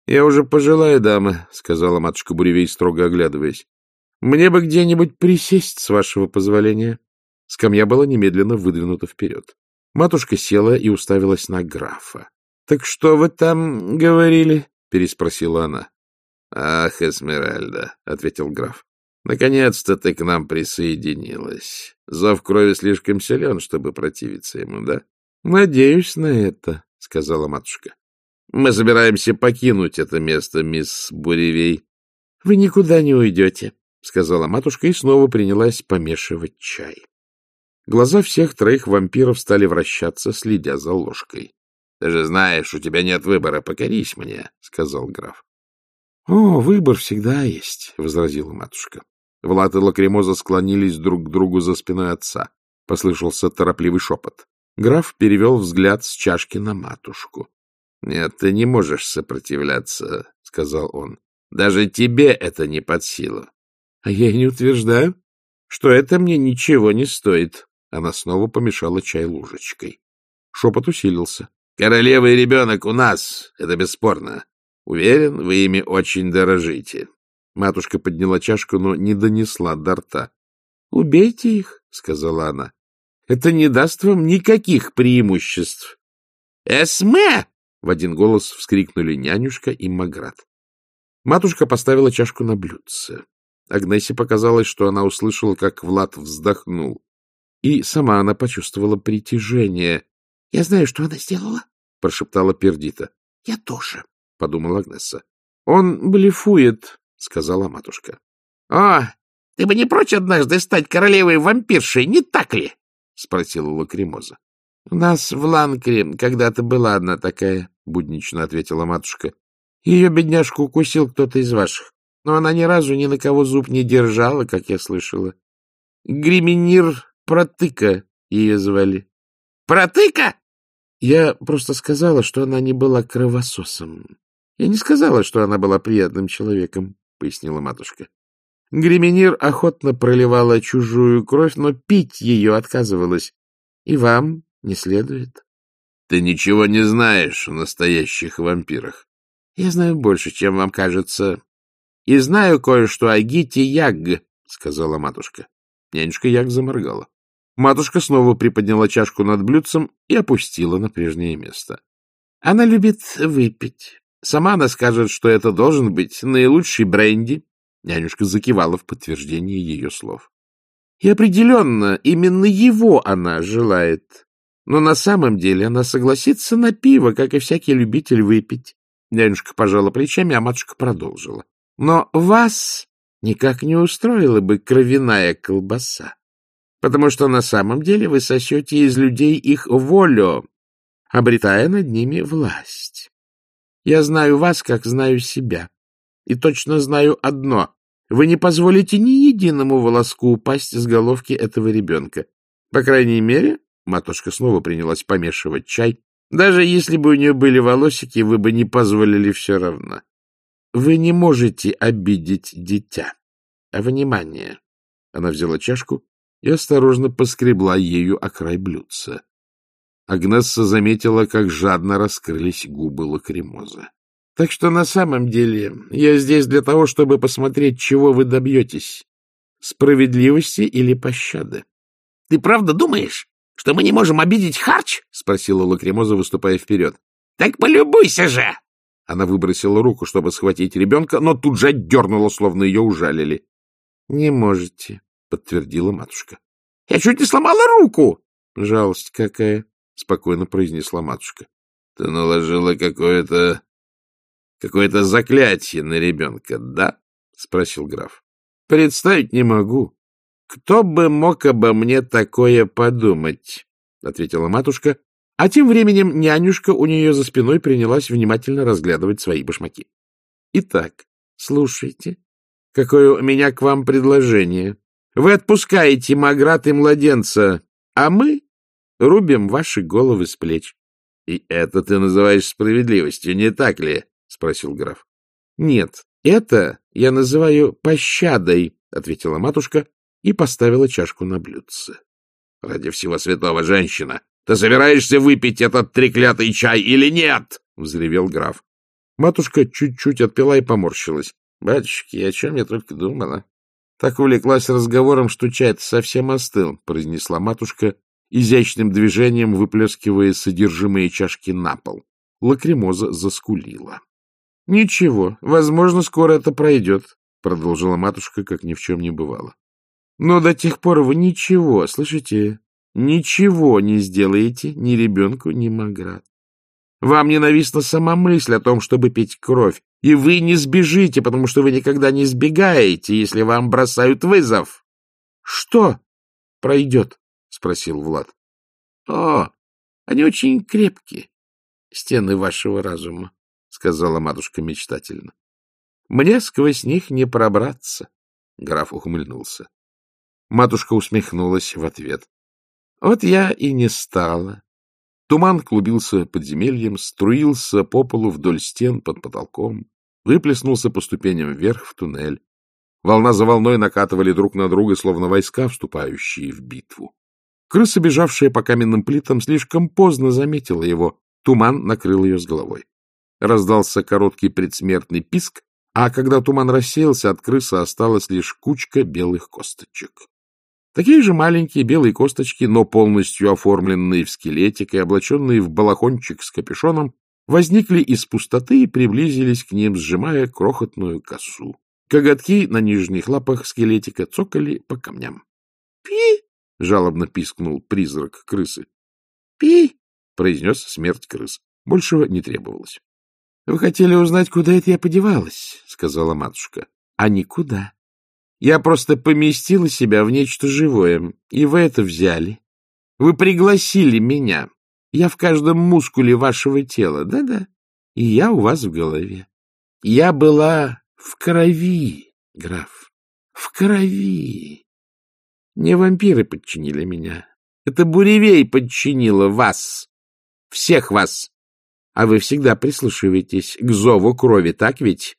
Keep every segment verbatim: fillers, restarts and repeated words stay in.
— Я уже пожилая дама, — сказала матушка Буревей, строго оглядываясь. — Мне бы где-нибудь присесть, с вашего позволения. Скамья была немедленно выдвинута вперед. Матушка села и уставилась на графа. — Так что вы там говорили? — переспросила она. — Ах, Эсмеральда, — ответил граф, — наконец-то ты к нам присоединилась. Зов крови слишком силен, чтобы противиться ему, да? — Надеюсь на это, — сказала матушка. — Мы собираемся покинуть это место, мисс Буревей. — Вы никуда не уйдете, — сказала матушка и снова принялась помешивать чай. Глаза всех троих вампиров стали вращаться, следя за ложкой. — Ты же знаешь, у тебя нет выбора, покорись мне, — сказал граф. — О, выбор всегда есть, — возразила матушка. Влад и Лакримоза склонились друг к другу за спиной отца. Послышался торопливый шепот. Граф перевел взгляд с чашки на матушку. — Нет, ты не можешь сопротивляться, — сказал он. — Даже тебе это не под силу. — А я и не утверждаю, что это мне ничего не стоит. Она снова помешала чай ложечкой. Шепот усилился. — Королева и ребенок у нас, это бесспорно. Уверен, вы ими очень дорожите. Матушка подняла чашку, но не донесла до рта. — Убейте их, — сказала она. — Это не даст вам никаких преимуществ. — Эсме! — в один голос вскрикнули нянюшка и Маград. Матушка поставила чашку на блюдце. Агнессе показалось, что она услышала, как Влад вздохнул. И сама она почувствовала притяжение. — Я знаю, что она сделала, — прошептала Пердита. — Я тоже, — подумала Агнесса. — Он блефует, — сказала матушка. — О, ты бы не прочь однажды стать королевой-вампиршей, не так ли? — спросила Лакримоза. — У нас в Ланкре когда-то была одна такая, — буднично ответила матушка. — Ее бедняжку укусил кто-то из ваших, но она ни разу ни на кого зуб не держала, как я слышала. Гриминир Протыка ее звали. — Протыка? Я просто сказала, что она не была кровососом. Я не сказала, что она была приятным человеком, — пояснила матушка. Гриминир охотно проливала чужую кровь, но пить ее отказывалась. И вам не следует. — Ты ничего не знаешь о настоящих вампирах. — Я знаю больше, чем вам кажется. И знаю кое-что о Гите Яг, — сказала матушка. Нянюшка Яг заморгала. Матушка снова приподняла чашку над блюдцем и опустила на прежнее место. Она любит выпить. Сама она скажет, что это должен быть наилучший бренди. Нянюшка закивала в подтверждение ее слов. И определенно, именно его она желает. Но на самом деле она согласится на пиво, как и всякий любитель выпить. Нянюшка пожала плечами, а матушка продолжила. Но вас никак не устроила бы кровяная колбаса, потому что на самом деле вы сосете из людей их волю, обретая над ними власть. Я знаю вас, как знаю себя, и точно знаю одно — вы не позволите ни единому волоску упасть с головки этого ребенка. По крайней мере, матушка снова принялась помешивать чай, даже если бы у нее были волосики, вы бы не позволили все равно. Вы не можете обидеть дитя. А внимание! Она взяла чашку и осторожно поскребла ею о край блюдца. Агнесса заметила, как жадно раскрылись губы Лакримозы. — Так что на самом деле я здесь для того, чтобы посмотреть, чего вы добьетесь. Справедливости или пощады. — Ты правда думаешь, что мы не можем обидеть Харч? — спросила Лакримоза, выступая вперед. — Так полюбуйся же! Она выбросила руку, чтобы схватить ребенка, но тут же отдернула, словно ее ужалили. — Не можете, — подтвердила матушка. — Я чуть не сломала руку! — Жалость какая! — спокойно произнесла матушка. — Ты наложила какое-то... какое-то заклятие на ребенка, да? — спросил граф. — Представить не могу. Кто бы мог обо мне такое подумать? — ответила матушка, а тем временем нянюшка у нее за спиной принялась внимательно разглядывать свои башмаки. — Итак, слушайте, какое у меня к вам предложение. Вы отпускаете Маград и младенца, а мы рубим ваши головы с плеч. — И это ты называешь справедливостью, не так ли? — спросил граф. — Нет, это я называю пощадой, — ответила матушка и поставила чашку на блюдце. — Ради всего святого, женщина, ты собираешься выпить этот треклятый чай или нет? — взревел граф. Матушка чуть-чуть отпила и поморщилась. — Батюшки, о чем я только думала. Так увлеклась разговором, что чай-то совсем остыл, — произнесла матушка, изящным движением выплескивая содержимое чашки на пол. Лакримоза заскулила. — Ничего, возможно, скоро это пройдет, — продолжила матушка, как ни в чем не бывало. — Но до тех пор вы ничего, слышите, ничего не сделаете ни ребенку, ни Маград. Вам ненавистна сама мысль о том, чтобы пить кровь, и вы не сбежите, потому что вы никогда не сбегаете, если вам бросают вызов. — Что пройдет? — спросил Влад. — О, они очень крепкие, стены вашего разума, — сказала матушка мечтательно. — Мне сквозь них не пробраться. Граф ухмыльнулся. Матушка усмехнулась в ответ. — Вот я и не стала. Туман клубился подземельем, струился по полу вдоль стен под потолком, выплеснулся по ступеням вверх в туннель. Волна за волной накатывали друг на друга, словно войска, вступающие в битву. Крыса, бежавшая по каменным плитам, слишком поздно заметила его. Туман накрыл ее с головой. Раздался короткий предсмертный писк, а когда туман рассеялся, от крысы осталась лишь кучка белых косточек. Такие же маленькие белые косточки, но полностью оформленные в скелетик и облаченные в балахончик с капюшоном, возникли из пустоты и приблизились к ним, сжимая крохотную косу. Коготки на нижних лапах скелетика цокали по камням. — Пи! — жалобно пискнул призрак крысы. — Пи! — произнес смерть крыс. Большего не требовалось. — Вы хотели узнать, куда это я подевалась, — сказала матушка. — А никуда. Я просто поместила себя в нечто живое, и вы это взяли. Вы пригласили меня. Я в каждом мускуле вашего тела, да-да, и я у вас в голове. Я была в крови, граф, в крови. Не вампиры подчинили меня. Это Буревей подчинила вас, всех вас. А вы всегда прислушиваетесь к зову крови, так ведь?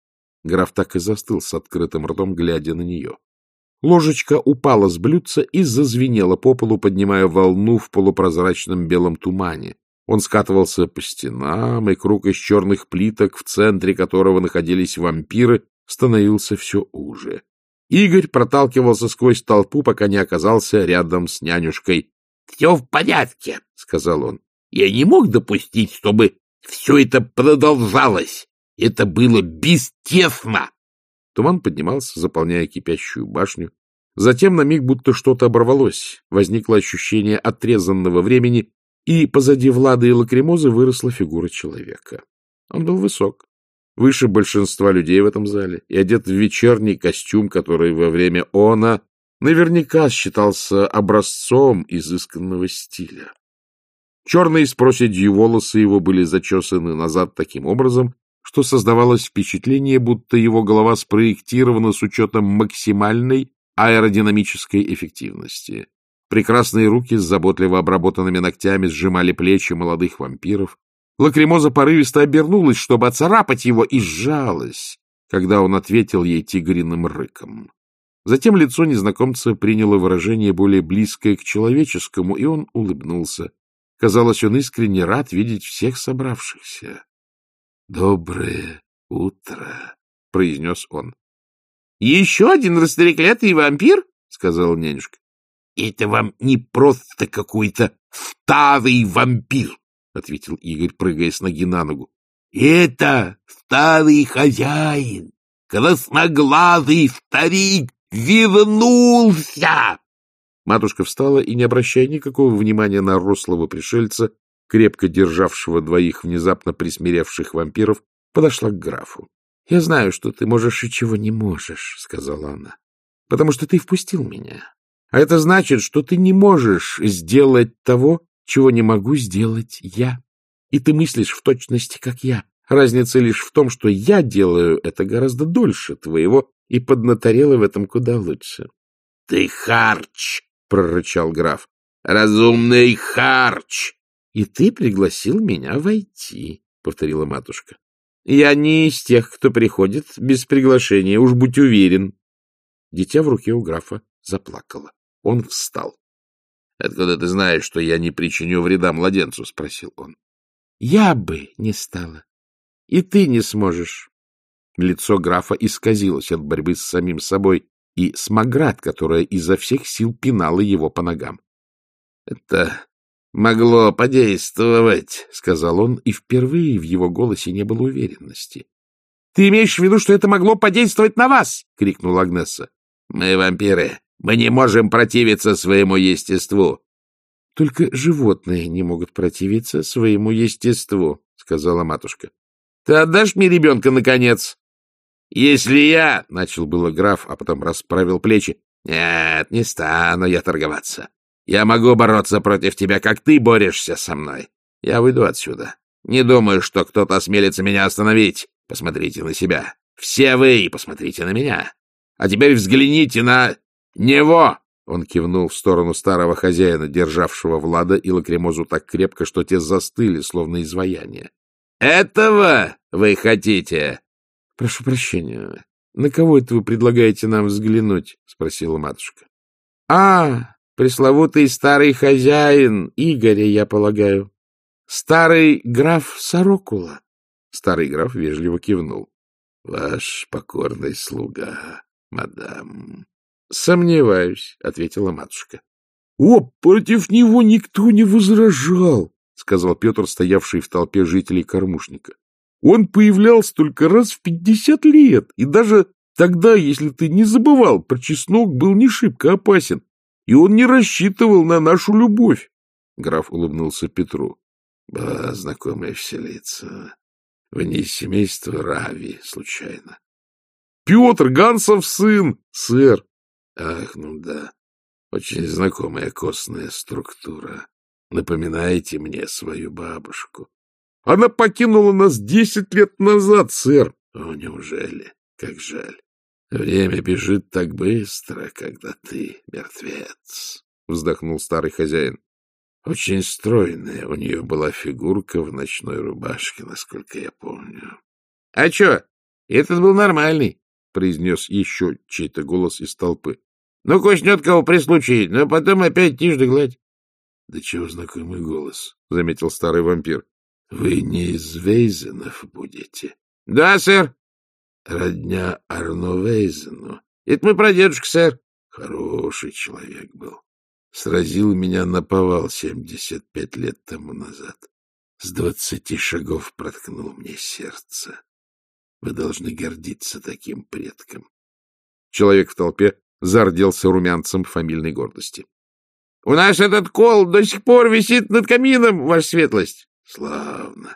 Граф так и застыл с открытым ртом, глядя на нее. Ложечка упала с блюдца и зазвенела по полу, поднимая волну в полупрозрачном белом тумане. Он скатывался по стенам, и круг из черных плиток, в центре которого находились вампиры, становился все уже. Игорь проталкивался сквозь толпу, пока не оказался рядом с нянюшкой. — Все в порядке, — сказал он. — Я не мог допустить, чтобы все это продолжалось. Это было бестестно! Туман поднимался, заполняя кипящую башню. Затем на миг будто что-то оборвалось. Возникло ощущение отрезанного времени, и позади Влада и Лакримозы выросла фигура человека. Он был высок, выше большинства людей в этом зале, и одет в вечерний костюм, который во время она наверняка считался образцом изысканного стиля. Черные с проседью волосы его были зачесаны назад таким образом, что создавалось впечатление, будто его голова спроектирована с учетом максимальной аэродинамической эффективности. Прекрасные руки с заботливо обработанными ногтями сжимали плечи молодых вампиров. Лакримоза порывисто обернулась, чтобы оцарапать его, и сжалась, когда он ответил ей тигриным рыком. Затем лицо незнакомца приняло выражение более близкое к человеческому, и он улыбнулся. Казалось, он искренне рад видеть всех собравшихся. — Доброе утро, — произнес он. — Еще один растреклятый вампир? — сказала нянюшка. — Это вам не просто какой-то старый вампир, — ответил Игорь, прыгая с ноги на ногу. — Это старый хозяин, красноглазый старик вернулся! Матушка встала и, не обращая никакого внимания на рослого пришельца, крепко державшего двоих внезапно присмиревших вампиров, подошла к графу. — Я знаю, что ты можешь и чего не можешь, — сказала она, — потому что ты впустил меня. А это значит, что ты не можешь сделать того, чего не могу сделать я. И ты мыслишь в точности, как я. Разница лишь в том, что я делаю это гораздо дольше твоего и поднаторела в этом куда лучше. — Ты харч! — прорычал граф. — Разумный харч! — И ты пригласил меня войти, — повторила матушка. — Я не из тех, кто приходит без приглашения, уж будь уверен. Дитя в руке у графа заплакало. Он встал. — Откуда ты знаешь, что я не причиню вреда младенцу? — спросил он. — Я бы не стала. И ты не сможешь. Лицо графа исказилось от борьбы с самим собой и с Маград, которая изо всех сил пинала его по ногам. — Это могло подействовать, — сказал он, и впервые в его голосе не было уверенности. — Ты имеешь в виду, что это могло подействовать на вас? — крикнула Агнесса. — Мы вампиры. Мы не можем противиться своему естеству. — Только животные не могут противиться своему естеству, — сказала матушка. — Ты отдашь мне ребенка, наконец? — Если я... — начал было граф, а потом расправил плечи. — Нет, не стану я торговаться. Я могу бороться против тебя, как ты борешься со мной. Я уйду отсюда. Не думаю, что кто-то осмелится меня остановить. Посмотрите на себя. Все вы, и посмотрите на меня. А теперь взгляните на него. Он кивнул в сторону старого хозяина, державшего Влада и Лакримозу так крепко, что те застыли, словно изваяния. — Этого вы хотите? — Прошу прощения. На кого это вы предлагаете нам взглянуть? — спросила матушка. — А, пресловутый старый хозяин Игоря, я полагаю. Старый граф Сорокула. Старый граф вежливо кивнул. — Ваш покорный слуга, мадам. — Сомневаюсь, — ответила матушка. — О, против него никто не возражал, — сказал Петр, стоявший в толпе жителей Кормушника. — Он появлялся только раз в пятьдесят лет, и даже тогда, если ты не забывал, про чеснок был не шибко опасен, и он не рассчитывал на нашу любовь. Граф улыбнулся Петру. — Ба, знакомые все лица. Вы не из семейства Рави, случайно? — Петр, Гансов сын, сэр. — Ах, ну да, очень знакомая костная структура. Напоминаете мне свою бабушку. — Она покинула нас десять лет назад, сэр. — О, неужели? Как жаль. Время бежит так быстро, когда ты мертвец, — вздохнул старый хозяин. Очень стройная у нее была фигурка в ночной рубашке, насколько я помню. — А что, этот был нормальный, — произнес еще чей-то голос из толпы. — Ну, куснет кого при случае, но потом опять тишь да гладь. — Да чего знакомый голос, — заметил старый вампир. — Вы не из Вейзенов будете? — Да, сэр. — Родня Арно Вейзену. — Это мы про дедушку, сэр. — Хороший человек был. Сразил меня наповал семьдесят пять лет тому назад. С двадцати шагов проткнул мне сердце. Вы должны гордиться таким предком. Человек в толпе зарделся румянцем фамильной гордости. — У нас этот кол до сих пор висит над камином, ваша светлость. — Славно.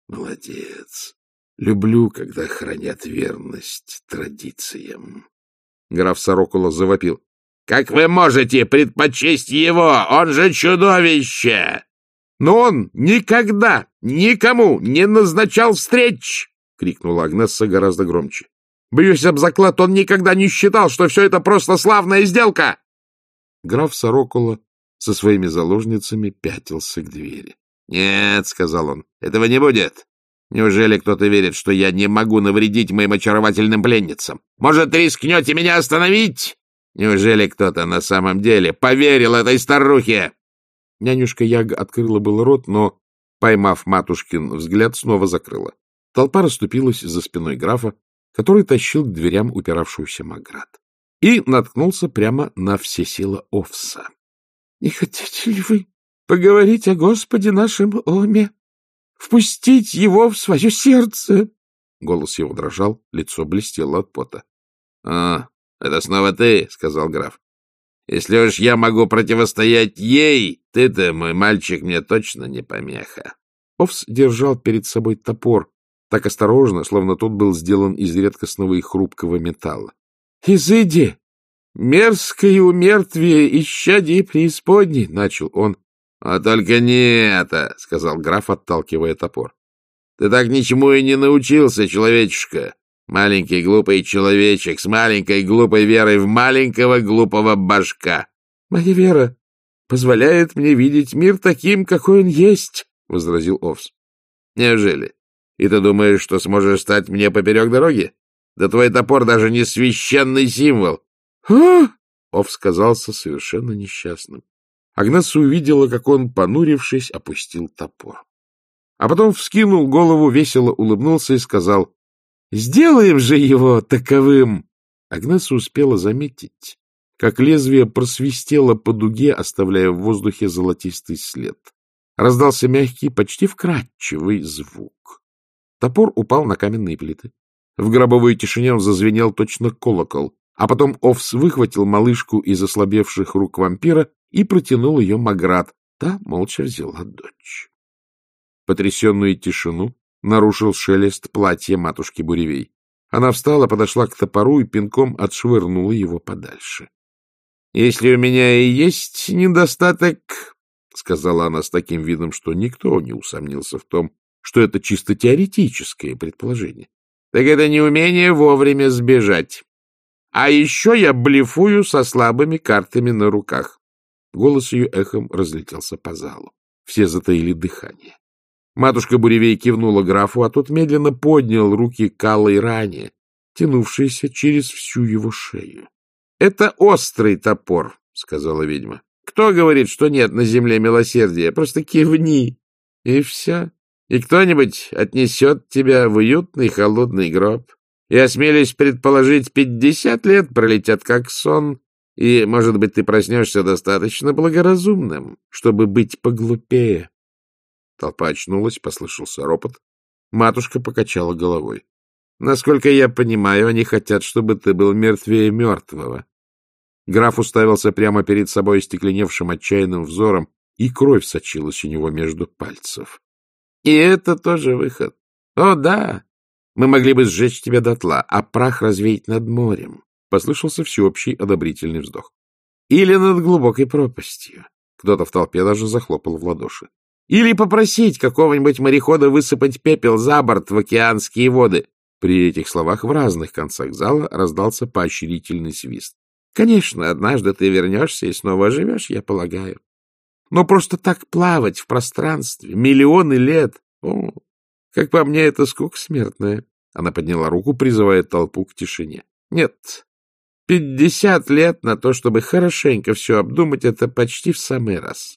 Молодец. Люблю, когда хранят верность традициям. Граф Сорокула завопил. — Как вы можете предпочесть его? Он же чудовище! — Но он никогда никому не назначал встреч! — крикнула Агнесса гораздо громче. — Бьюсь об заклад, он никогда не считал, что все это просто славная сделка! Граф Сорокула со своими заложницами пятился к двери. — Нет, — сказал он, — этого не будет. Неужели кто-то верит, что я не могу навредить моим очаровательным пленницам? Может, рискнете меня остановить? Неужели кто-то на самом деле поверил этой старухе? Нянюшка Яга открыла было рот, но, поймав матушкин взгляд, снова закрыла. Толпа расступилась за спиной графа, который тащил к дверям упиравшуюся Маград, и наткнулся прямо на всесила Овса. — Не хотите ли вы поговорить о Господе нашем Оме? Впустить его в свое сердце? Голос его дрожал, лицо блестело от пота. — А, это снова ты, — сказал граф. — Если уж я могу противостоять ей, ты-то, мой мальчик, мне точно не помеха. Овс держал перед собой топор, так осторожно, словно тот был сделан из редкостного и хрупкого металла. — Изыди! Мерзкое умертвие, исчадие преисподней! — начал он. — А только не это, — сказал граф, отталкивая топор. — Ты так ничему и не научился, человечишка. Маленький глупый человечек с маленькой глупой верой в маленького глупого башка. — Моя вера позволяет мне видеть мир таким, какой он есть, — возразил Овс. — Неужели? И ты думаешь, что сможешь стать мне поперек дороги? Да твой топор даже не священный символ. — Овс казался совершенно несчастным. Агнесса увидела, как он, понурившись, опустил топор. А потом вскинул голову, весело улыбнулся и сказал: — Сделаем же его таковым. Агнеса успела заметить, как лезвие просвистело по дуге, оставляя в воздухе золотистый след. Раздался мягкий, почти вкрадчивый звук. Топор упал на каменные плиты. В гробовой тишине он зазвенел точно колокол, а потом Овс выхватил малышку из ослабевших рук вампира и протянул ее Маград. Та молча взяла дочь. Потрясенную тишину нарушил шелест платья матушки Буревей. Она встала, подошла к топору и пинком отшвырнула его подальше. — Если у меня и есть недостаток, — сказала она с таким видом, что никто не усомнился в том, что это чисто теоретическое предположение, — так это неумение вовремя сбежать. А еще я блефую со слабыми картами на руках. Голос ее эхом разлетелся по залу. Все затаили дыхание. Матушка Буревей кивнула графу, а тот медленно поднял руки к алой ране, тянувшейся через всю его шею. — Это острый топор, — сказала ведьма. — Кто говорит, что нет на земле милосердия? Просто кивни, и все. И кто-нибудь отнесет тебя в уютный холодный гроб. И, осмелюсь предположить, пятьдесят лет пролетят как сон, и, может быть, ты проснешься достаточно благоразумным, чтобы быть поглупее. Толпа очнулась, послышался ропот. Матушка покачала головой. — Насколько я понимаю, они хотят, чтобы ты был мертвее мертвого. Граф уставился прямо перед собой стекленевшим отчаянным взором, и кровь сочилась у него между пальцев. — И это тоже выход. О, да! Мы могли бы сжечь тебя дотла, а прах развеять над морем. Послышался всеобщий одобрительный вздох. Или над глубокой пропастью. Кто-то в толпе даже захлопал в ладоши. Или попросить какого-нибудь морехода высыпать пепел за борт в океанские воды. При этих словах в разных концах зала раздался поощрительный свист. Конечно, однажды ты вернешься и снова оживешь, я полагаю. Но просто так плавать в пространстве миллионы лет... О, как по мне, это скука смертная. Она подняла руку, призывая толпу к тишине. Нет, пятьдесят лет на то, чтобы хорошенько все обдумать, это почти в самый раз.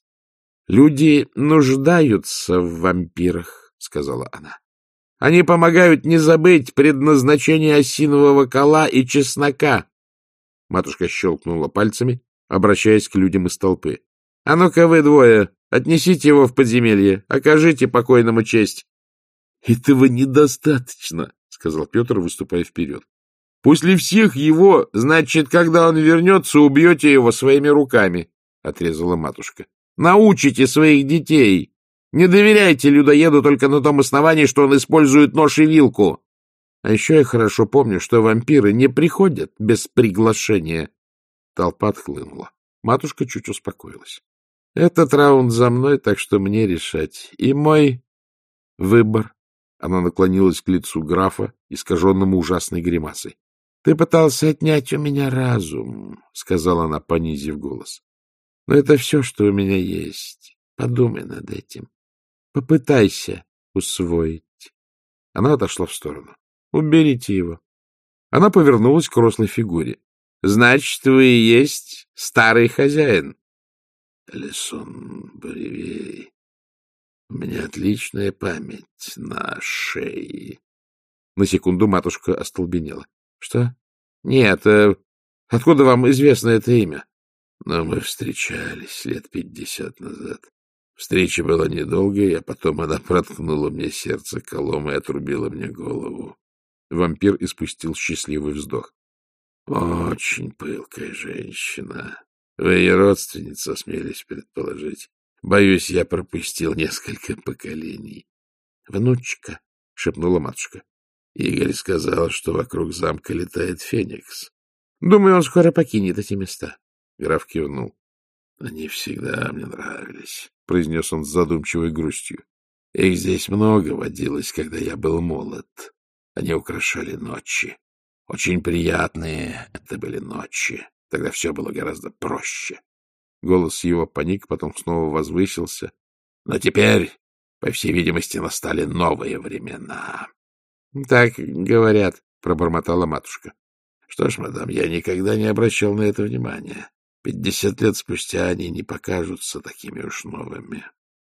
Люди нуждаются в вампирах, — сказала она. Они помогают не забыть предназначение осинового кола и чеснока. Матушка щелкнула пальцами, обращаясь к людям из толпы. — А ну-ка вы двое, отнесите его в подземелье, окажите покойному честь. — Этого недостаточно, — сказал Петр, выступая вперед. — После всех его, значит, когда он вернется, убьете его своими руками, — отрезала матушка. — Научите своих детей. Не доверяйте людоеду только на том основании, что он использует нож и вилку. А еще я хорошо помню, что вампиры не приходят без приглашения. Толпа отхлынула. Матушка чуть успокоилась. Этот раунд за мной, так что мне решать. И мой выбор. Она наклонилась к лицу графа, искаженному ужасной гримасой. — Ты пытался отнять у меня разум, — сказала она, понизив голос. — Но это все, что у меня есть. Подумай над этим. Попытайся усвоить. Она отошла в сторону. — Уберите его. Она повернулась к рослой фигуре. — Значит, вы и есть старый хозяин. — Лисон Буревей. У меня отличная память на шее. На секунду матушка остолбенела. — Что? — Нет, э, откуда вам известно это имя? — Но мы встречались лет пятьдесят назад. Встреча была недолгой, а потом она проткнула мне сердце колом и отрубила мне голову. Вампир испустил счастливый вздох. — Очень пылкая женщина. Вы ее родственница, смелись предположить. Боюсь, я пропустил несколько поколений. — Внучка, — шепнула матушка. Игорь сказал, что вокруг замка летает феникс. — Думаю, он скоро покинет эти места. Граф кивнул. — Они всегда мне нравились, — произнес он с задумчивой грустью. — Их здесь много водилось, когда я был молод. Они украшали ночи. Очень приятные это были ночи. Тогда все было гораздо проще. Голос его поник, потом снова возвысился. Но теперь, по всей видимости, настали новые времена. — Так говорят, — пробормотала матушка. — Что ж, мадам, я никогда не обращал на это внимания. Пятьдесят лет спустя они не покажутся такими уж новыми.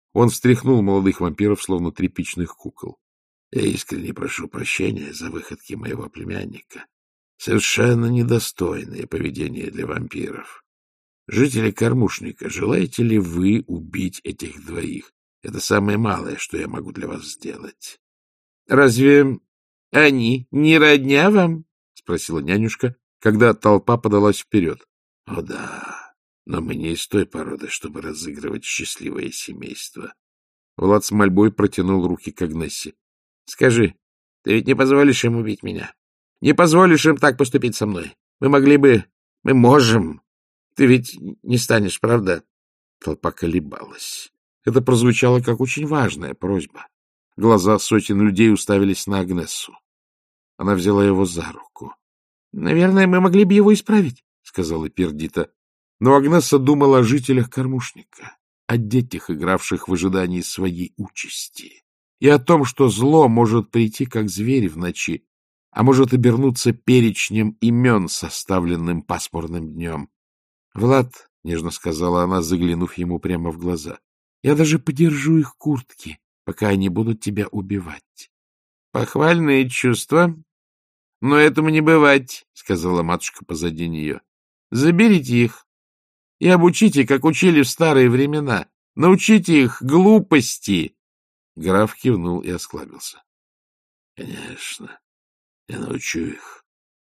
Он встряхнул молодых вампиров, словно тряпичных кукол. — Я искренне прошу прощения за выходки моего племянника. Совершенно недостойное поведение для вампиров. Жители Кормушника, желаете ли вы убить этих двоих? Это самое малое, что я могу для вас сделать. — Разве они не родня вам? — спросила нянюшка, когда толпа подалась вперед. — О да, но мы не из той породы, чтобы разыгрывать счастливое семейство. Влад с мольбой протянул руки к Агнессе. — Скажи, ты ведь не позволишь им убить меня? Не позволишь им так поступить со мной? Мы могли бы... Мы можем. Ты ведь не станешь, правда? Толпа колебалась. Это прозвучало как очень важная просьба. Глаза сотен людей уставились на Агнессу. Она взяла его за руку. — Наверное, мы могли бы его исправить, — сказала Пердита. Но Агнесса думала о жителях Кормушника, о детях, игравших в ожидании своей участи, и о том, что зло может прийти, как зверь в ночи, а может обернуться перечнем имен, составленным пасмурным днем. — Влад, — нежно сказала она, заглянув ему прямо в глаза, — я даже подержу их куртки, пока они будут тебя убивать. — Похвальные чувства. — Но этому не бывать, — сказала матушка позади нее. — Заберите их и обучите, как учили в старые времена. Научите их глупости. Граф кивнул и осклабился. — Конечно, я научу их,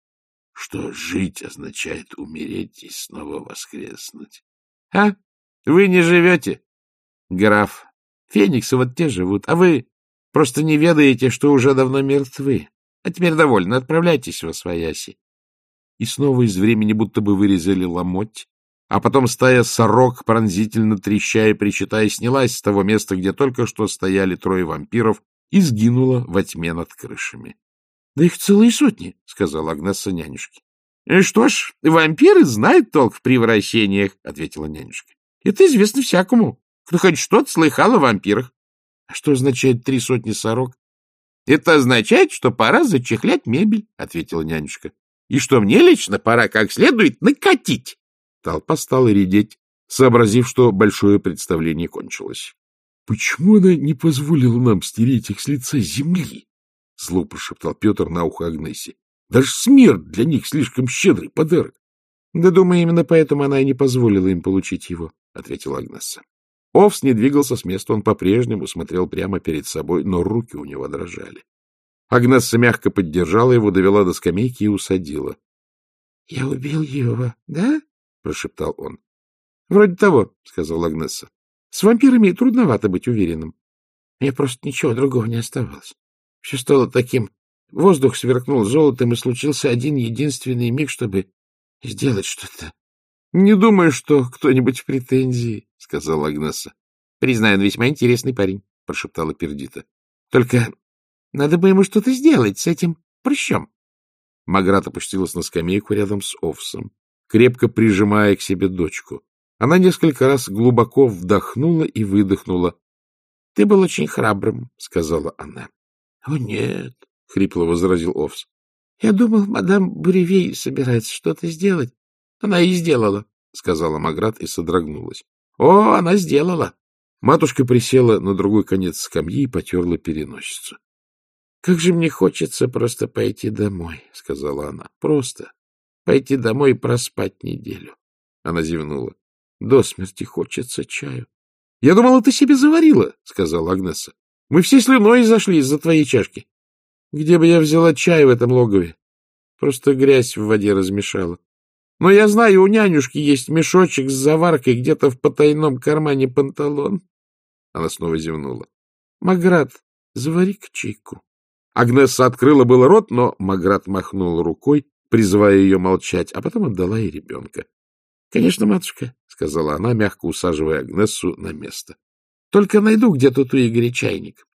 что жить означает умереть и снова воскреснуть. — А? Вы не живете? — Граф, фениксы вот те живут, а вы просто не ведаете, что уже давно мертвы. А теперь довольно, отправляйтесь восвояси. И снова из времени будто бы вырезали ломоть, а потом стая сорок, пронзительно треща и причитая, снялась с того места, где только что стояли трое вампиров, и сгинула во тьме над крышами. — Да их целые сотни, — сказала Агнесса нянюшке. — Что ж, вампиры знают толк в превращениях, — ответила нянюшка. — Это известно всякому, кто хоть что-то слыхал о вампирах. — А что означает три сотни сорок? — Это означает, что пора зачехлять мебель, — ответила нянюшка. — И что мне лично пора как следует накатить. Толпа стала редеть, сообразив, что большое представление кончилось. — Почему она не позволила нам стереть их с лица земли? — зло прошептал Петр на ухо Агнессе. — Даже смерть для них слишком щедрый подарок. — Да, думаю, именно поэтому она и не позволила им получить его, — ответила Агнесса. Овс не двигался с места, он по-прежнему смотрел прямо перед собой, но руки у него дрожали. Агнесса мягко поддержала его, довела до скамейки и усадила. — Я убил его, да? — прошептал он. — Вроде того, — сказала Агнесса. — С вампирами трудновато быть уверенным. Мне просто ничего другого не оставалось. Все стало таким. Воздух сверкнул золотом, и случился один единственный миг, чтобы сделать что-то. — Не думаю, что кто-нибудь в претензии, — сказала Агнесса. — Признаю, он весьма интересный парень, — прошептала Пердита. — Только надо бы ему что-то сделать с этим прыщом. Маград опустилась на скамейку рядом с Овсом, крепко прижимая к себе дочку. Она несколько раз глубоко вдохнула и выдохнула. — Ты был очень храбрым, — сказала она. — О, нет, — хрипло возразил Овс. — Я думал, мадам Буревей собирается что-то сделать. — Она и сделала, — сказала Маград и содрогнулась. — О, она сделала. Матушка присела на другой конец скамьи и потерла переносицу. — Как же мне хочется просто пойти домой, — сказала она. — Просто пойти домой и проспать неделю. Она зевнула. — До смерти хочется чаю. — Я думала, ты себе заварила, — сказала Агнесса. — Мы все слюной зашли из-за твоей чашки. Где бы я взяла чай в этом логове? Просто грязь в воде размешала. Но я знаю, у нянюшки есть мешочек с заваркой где-то в потайном кармане панталон. Она снова зевнула. — Маград, завари-ка чайку. Агнесса открыла было рот, но Маград махнул рукой, призывая ее молчать, а потом отдала ей ребенка. — Конечно, матушка, — сказала она, мягко усаживая Агнессу на место. — Только найду где-то у Игоря чайник.